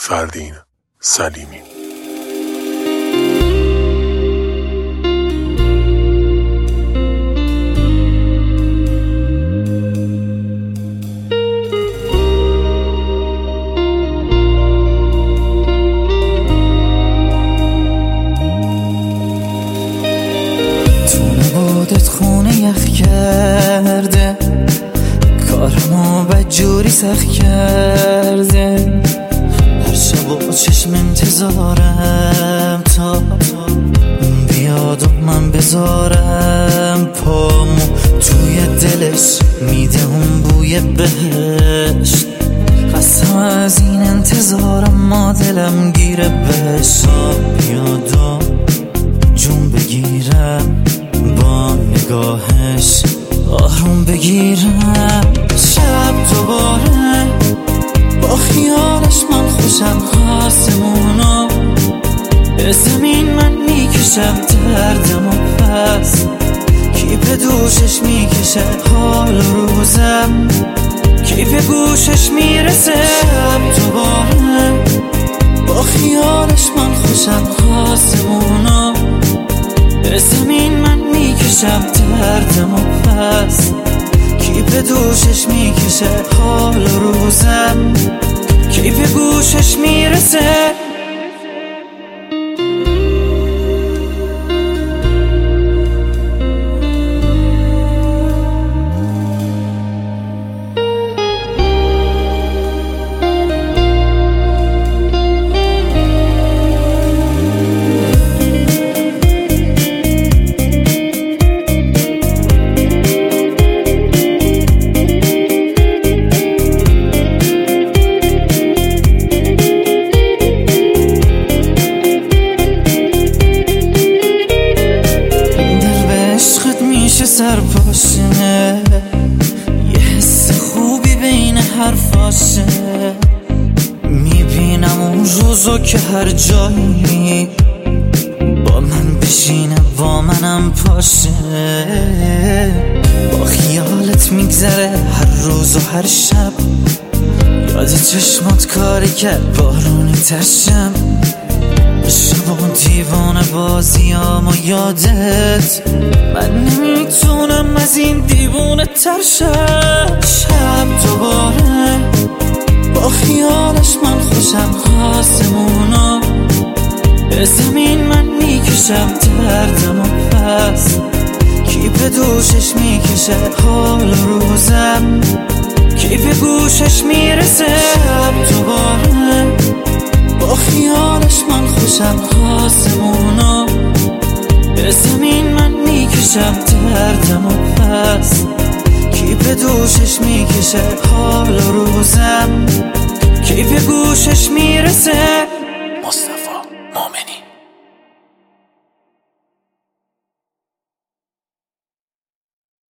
فردین سلیمی. بادت خونه یخ کرده، کارمو بدجوری سخت کرده. هر شب با چشم انتظارم تا بیاد و من بذارم پامو توی دلش، میده اون بوی بهشت. قسم از این انتظارم ما دلم گیره بهش. بیاد و جون بگیرم با نگاهش، آروم بگیرم. شب دوباره با خیالش من خوشم، آسمونو به زمین من میکشم دردمو. پس کی به دوشش میکشه حال روزم، کی به گوشش میرسه. شب دوباره با خیالش من خوشم، آسمونو به زمین من میکشم دردمو. پس کی به دوشش میکشه حال روزم، کی به گوشش میرسه. سرپاشه یه حس خوبی بین حرفاشه، میبینم اون روزو که هر جایی با من بشینه با منم پاشه. با خیالت میگذره هر روز و هر شب، یاد چشمات کاری کرد بارونی ترشم. شبان دیوانه بازیامو یادت، من نمیتونم از این دیوونه تر شم. شب دوباره با خیالش من خوشم، آسمونو به زمین من میکشم دردمو. پس کی به دوشش میکشه حال روزم، کی به گوشش میرسه. شب دوباره با خیالش من خوشم، آسمونو به زمین من میکشم دردمو. پس کی به دوشش میکشه حال روزم، کی به گوشش میرسه. مصطفی مومنی.